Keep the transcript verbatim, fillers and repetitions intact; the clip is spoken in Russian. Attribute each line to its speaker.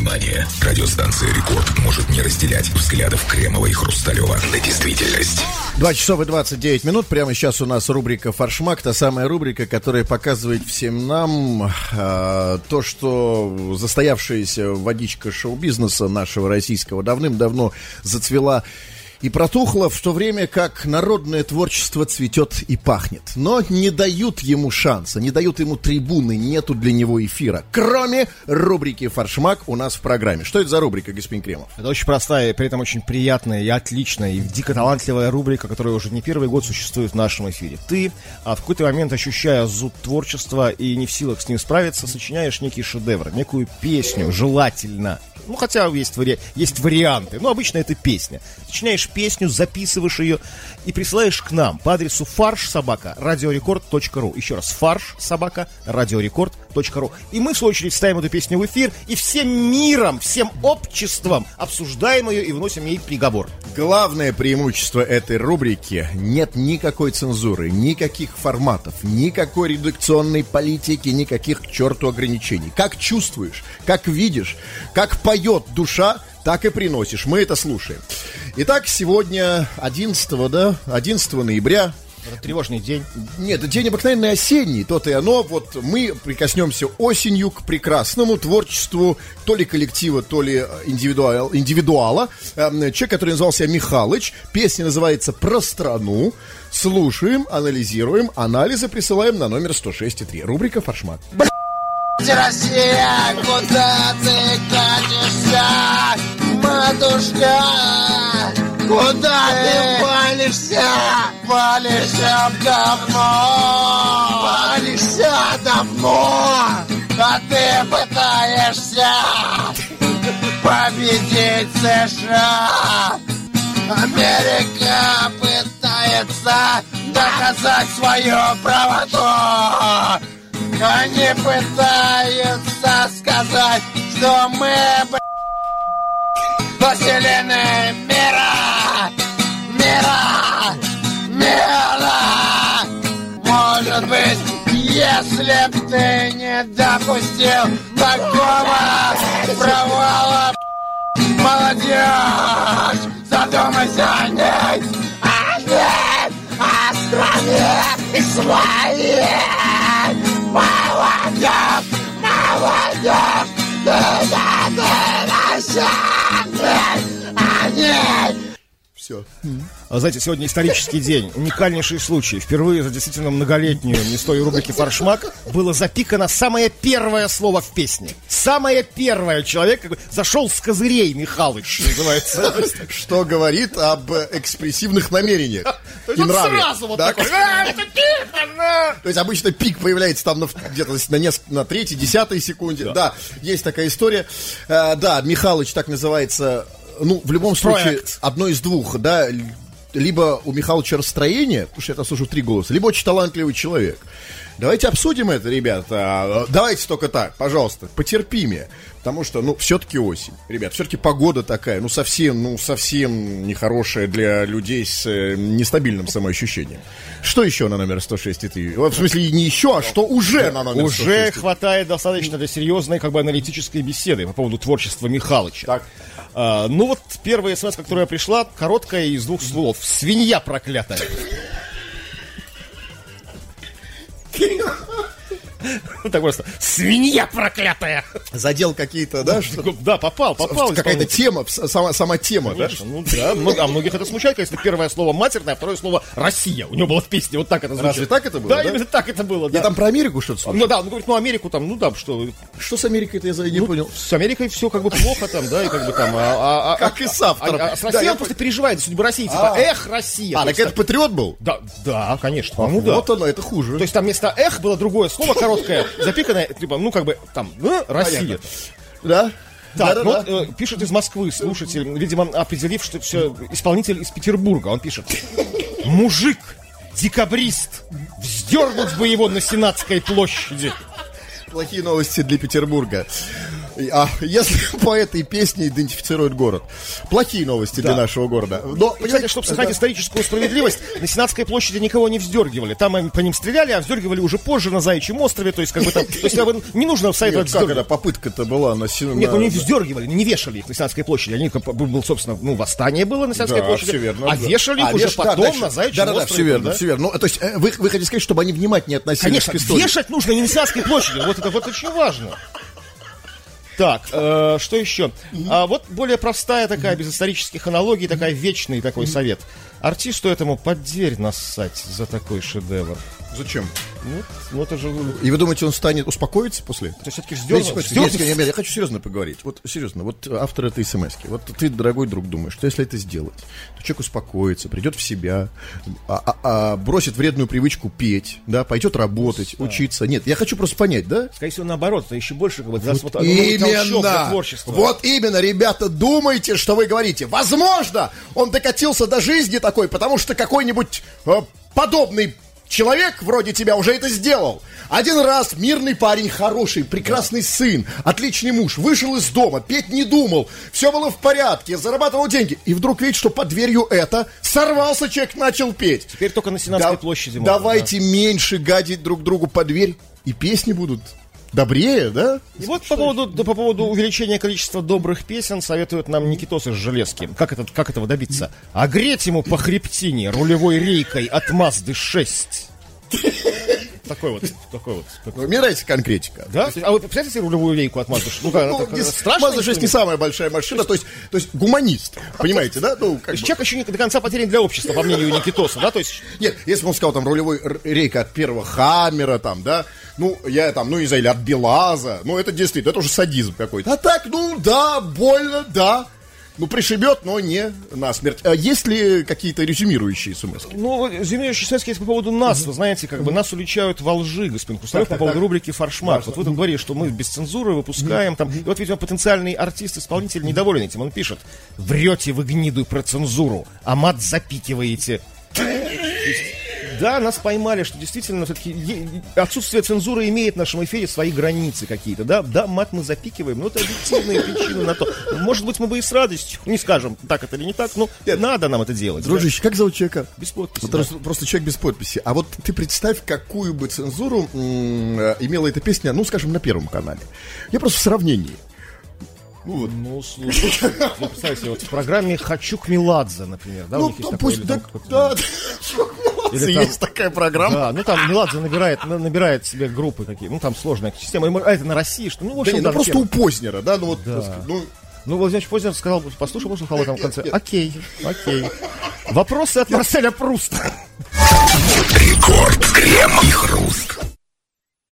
Speaker 1: Внимание! Радиостанция «Рекорд» может не разделять взглядов Кремова и Хрусталева на действительность.
Speaker 2: Два часа и двадцать девять минут. Прямо сейчас у нас рубрика «Фаршмак». Та самая рубрика, которая показывает всем нам э, то, что застоявшаяся водичка шоу-бизнеса нашего российского давным-давно зацвела и протухло, в то время как народное творчество цветет и пахнет. Но не дают ему шанса, не дают ему трибуны, нету для него эфира. Кроме рубрики «Фаршмак» у нас в программе. Что это за рубрика, господин Кремов?
Speaker 3: Это очень простая, и при этом очень приятная и отличная, и дико талантливая рубрика, которая уже не первый год существует в нашем эфире. Ты, а в какой-то момент, ощущая зуд творчества и не в силах с ним справиться, сочиняешь некий шедевр, некую песню, желательно. Ну, хотя есть, вари... есть варианты, но обычно это песня. Сочиняешь песню, записываешь ее и присылаешь к нам по адресу фарш собака радиорекорд точка ру. Еще раз, фарш собака радиорекорд точка ру. И мы, в свою очередь, ставим эту песню в эфир и всем миром, всем обществом обсуждаем ее и выносим ей приговор.
Speaker 2: Главное преимущество этой рубрики — нет никакой цензуры, никаких форматов, никакой редакционной политики, никаких к черту ограничений. Как чувствуешь, как видишь, как поет душа, так и приносишь. Мы это слушаем. Итак, сегодня одиннадцатого, да, одиннадцатого ноября.
Speaker 3: Это тревожный день.
Speaker 2: Нет, это день обыкновенный осенний, то-то и оно. Вот мы прикоснемся осенью к прекрасному творчеству то ли коллектива, то ли индивидуал, индивидуала. Человек, который назывался Михалыч. Песня называется «Про страну». Слушаем, анализируем, анализы присылаем на номер сто шесть и три. Рубрика «Фаршмак».
Speaker 4: Россия, куда ты катишься, матушка? Куда ты палишься? Палишься в говно, палишься давно, а ты пытаешься победить США. Америка пытается доказать свою правоту. Они пытаются сказать, что мы, блядь, властелины мира, мира, мира. Может быть, если б ты не допустил такого провала, молодежь, задумайся о ней, о ней, о стране своей. Молодец, молодец, ты о ней.
Speaker 2: Все.
Speaker 3: А, знаете, сегодня исторический день, уникальнейший случай. Впервые за действительно многолетнюю не с той рубрики «Фаршмак» было запикано самое первое слово в песне. Самое первое. Человек как бы зашел с козырей, Михалыч, называется.
Speaker 2: Что говорит об экспрессивных намерениях и
Speaker 3: Он
Speaker 2: нраве.
Speaker 3: сразу вот
Speaker 2: Да?
Speaker 3: такой. «А, это пиво!»
Speaker 2: То есть обычно пик появляется там на, где-то на, неск- на третьей, десятой секунде. Да. Да, есть такая история. А, да, Михалыч так называется. Ну, в любом случае,
Speaker 3: Проект.
Speaker 2: одно из двух, да. Либо у Михалыча расстроение, потому что я там слышу три голоса, либо очень талантливый человек. Давайте обсудим это, ребята. Давайте только так, пожалуйста, потерпимее. Потому что, ну, все-таки осень. Ребят, все-таки погода такая, ну, совсем, ну, совсем нехорошая для людей с э, нестабильным самоощущением. Что еще на номер сто шесть и три? В смысле, не еще, а что уже на номер сто шесть и три?
Speaker 3: Уже хватает достаточно для серьезной, как бы, аналитической беседы по поводу творчества Михалыча.
Speaker 2: Так.
Speaker 3: А, ну вот первая смс, которая пришла, короткая, из двух слов. Свинья проклятая. Ну так просто. Свинья проклятая.
Speaker 2: Задел какие-то, да? Что?
Speaker 3: Да, попал, попал.
Speaker 2: Какая-то тема, сама, сама тема,
Speaker 3: Конечно,
Speaker 2: да?
Speaker 3: ну да. Много, а многих это смущает, конечно, первое слово матерное, а второе слово Россия. У него было в песне, вот так это звучит.
Speaker 2: Разве так это было?
Speaker 3: Да,
Speaker 2: Да,
Speaker 3: именно так это было, да.
Speaker 2: Я там про Америку что-то слышал.
Speaker 3: Ну да, он говорит, ну Америку там, ну да, что...
Speaker 2: Что с Америкой-то я не
Speaker 3: ну,
Speaker 2: понял.
Speaker 3: С Америкой все как бы плохо там, да, и как бы там... А, а,
Speaker 2: Как
Speaker 3: а,
Speaker 2: и с автором.
Speaker 3: А, а с
Speaker 2: Да,
Speaker 3: Россией
Speaker 2: я
Speaker 3: он просто переживает за судьбу России, типа,
Speaker 2: А.
Speaker 3: эх, Россия.
Speaker 2: А,
Speaker 3: То
Speaker 2: так
Speaker 3: есть
Speaker 2: это патриот был?
Speaker 3: Да, да, конечно.
Speaker 2: А,
Speaker 3: Ну да.
Speaker 2: вот оно, это хуже.
Speaker 3: То есть там вместо эх было другое слово короткое, запиканное, типа, ну как бы там, э, Россия.
Speaker 2: Да?
Speaker 3: Так,
Speaker 2: Да,
Speaker 3: ну
Speaker 2: да,
Speaker 3: вот
Speaker 2: да.
Speaker 3: э, пишет из Москвы слушатель, видимо, определив, что все исполнитель из Петербурга. Он пишет: мужик, декабрист, вздернуть бы его на Сенатской площади.
Speaker 2: Плохие новости для Петербурга. А если по этой песне идентифицируют город? Плохие новости
Speaker 3: Да.
Speaker 2: для нашего города. Но,
Speaker 3: И, кстати, чтобы сохранить историческую справедливость, на Сенатской площади никого не вздергивали. Там они по ним стреляли, а вздергивали уже позже на Заячьем острове. То есть, как бы там. То есть, как бы, не нужно советовать
Speaker 2: Нет, как
Speaker 3: вздергивать.
Speaker 2: это попытка-то была на Сен-
Speaker 3: Нет,
Speaker 2: на-
Speaker 3: ну не вздергивали, не вешали их на Сенатской площади. Они как бы, был, собственно, ну, восстание было на Сенатской
Speaker 2: Да,
Speaker 3: площади.
Speaker 2: все верно,
Speaker 3: а
Speaker 2: да.
Speaker 3: вешали их
Speaker 2: А,
Speaker 3: уже
Speaker 2: веш- да,
Speaker 3: потом
Speaker 2: дальше.
Speaker 3: на Заячьем
Speaker 2: Да-да-да,
Speaker 3: острове.
Speaker 2: все верно,
Speaker 3: да?
Speaker 2: все верно. Ну, то есть, э, вы, вы хотите сказать, чтобы они внимательнее относились
Speaker 3: Конечно,
Speaker 2: к истории?
Speaker 3: вешать нужно не на Сенатской площади. Вот это вот очень важно. Так, э, что еще? А, вот более простая такая, без исторических аналогий, такая вечный такой совет. Артисту этому под дверь нассать за такой шедевр.
Speaker 2: Зачем?
Speaker 3: Ну, ну это же... То
Speaker 2: И вы думаете, он станет, успокоится после?
Speaker 3: есть все-таки
Speaker 2: Знаете,
Speaker 3: вздернуть.
Speaker 2: Нет, нет, нет, я хочу серьезно поговорить. Вот серьезно, вот автор этой смс-ки. Вот ты, дорогой друг, думаешь, что если это сделать, то человек успокоится, придет в себя, а, а- а бросит вредную привычку петь, да, пойдет работать, учиться. Нет, я хочу просто понять, да?
Speaker 3: Скорее всего, наоборот, это еще больше как бы даст вот новый толчок для
Speaker 2: Именно!
Speaker 3: творчества.
Speaker 2: Вот именно, ребята, думайте, что вы говорите. Возможно, он докатился до жизни такой, потому что какой-нибудь э, подобный человек вроде тебя уже это сделал. Один раз мирный парень, хороший, прекрасный сын, отличный муж, вышел из дома, петь не думал, все было в порядке, зарабатывал деньги. И вдруг видит, что под дверью это, сорвался человек, начал петь.
Speaker 3: Теперь только на Сенатской
Speaker 2: Да-
Speaker 3: площади можно,
Speaker 2: Давайте меньше гадить друг другу под дверь, и песни будут добрее, да?
Speaker 3: И вот по поводу, да, по поводу увеличения количества добрых песен советуют нам Никитос из Железки. Как, это, как этого добиться? Огреть ему по хребтине рулевой рейкой от Мазды шесть. Такой вот, такой вот.
Speaker 2: Ну, мне нравится конкретика.
Speaker 3: Да? А вы представляете себе рулевую рейку от Мазды шесть? Ну, как,
Speaker 2: Ну,
Speaker 3: это,
Speaker 2: не-
Speaker 3: это страшно?
Speaker 2: Мазда шесть не самая большая машина, то есть, то есть гуманист, понимаете, да? Ну,
Speaker 3: То
Speaker 2: как
Speaker 3: есть
Speaker 2: бы.
Speaker 3: человек еще не до конца потерян для общества, по мнению Никитоса, да? То есть,
Speaker 2: Нет, если бы он сказал там рулевой р- рейка от первого Хаммера, там, да, ну, я там, ну, не знаю, или от Белаза, ну, это действительно, это уже садизм какой-то. А так, ну, да, больно, да. Ну, пришибет, но не насмерть. А есть ли какие-то резюмирующие смс?
Speaker 3: ну, зимеющий советский есть по поводу нас. Вы знаете, как бы нас уличают во лжи, господин Кустарев, по поводу рубрики «Фаршмак». Вот вы там говорили, что мы без цензуры выпускаем там. И вот, видимо, потенциальный артист-исполнитель недоволен этим. Он пишет: врете вы гниду про цензуру, а мат запикиваете. То есть, да, нас поймали, что действительно все-таки е- отсутствие цензуры имеет в нашем эфире свои границы какие-то. Да, да, мат мы запикиваем, но это объективные причины на то. Может быть, мы бы и с радостью не скажем, так это или не так, но надо нам это делать. да.
Speaker 2: Дружище, как зовут человека?
Speaker 3: Без подписи.
Speaker 2: Вот
Speaker 3: да.
Speaker 2: просто, просто человек без подписи. А вот ты представь, какую бы цензуру м, э, имела эта песня, ну, скажем, на Первом канале. Я просто в сравнении.
Speaker 3: Ну, слушай, я представляю себе, вот в программе «Хачук Меладзе», например, да, у
Speaker 2: Ну,
Speaker 3: них есть
Speaker 2: ну,
Speaker 3: такой,
Speaker 2: пусть,
Speaker 3: или
Speaker 2: да,
Speaker 3: там какой-то-
Speaker 2: да,
Speaker 3: Или там-
Speaker 2: есть такая программа.
Speaker 3: Да, ну там Меладзе набирает, на- набирает себе группы какие, ну там сложная система, а это на России, что, ну, в
Speaker 2: Да
Speaker 3: общем,
Speaker 2: не, ну
Speaker 3: там
Speaker 2: просто
Speaker 3: тема.
Speaker 2: у Познера, да, ну вот,
Speaker 3: Да.
Speaker 2: так сказать, ну,
Speaker 3: Ну, Владимир Познер сказал, послушал, послушал, а там в конце, окей, окей. Вопросы от Марселя Пруста.
Speaker 1: Рекорд, крем и хруст.